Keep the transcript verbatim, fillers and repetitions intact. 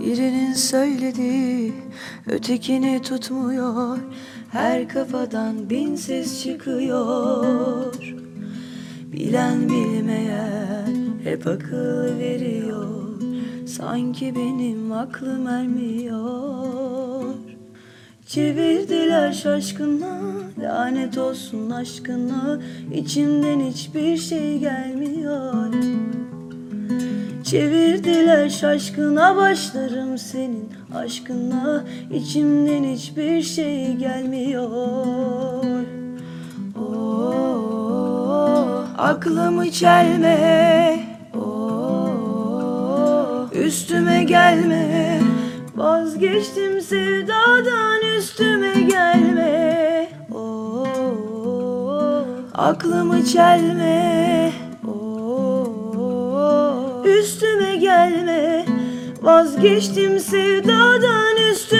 Birinin söylediği ötekini tutmuyor. Her kafadan bin ses çıkıyor. Bilen bilmeyen hep akıl veriyor. Sanki benim aklım ermiyor. Çevirdiler şaşkına, lanet olsun aşkına. İçimden hiçbir şey gelmiyor. Çevirdiler şaşkına, başlarım senin aşkına. İçimden hiçbir şey gelmiyor. Oh, aklımı çelme, oh, üstüme gelme. Vazgeçtim sevdadan, üstüme gelme. Oh, aklımı çelme, üstüme gelme. Vazgeçtim sevdadan, üstüme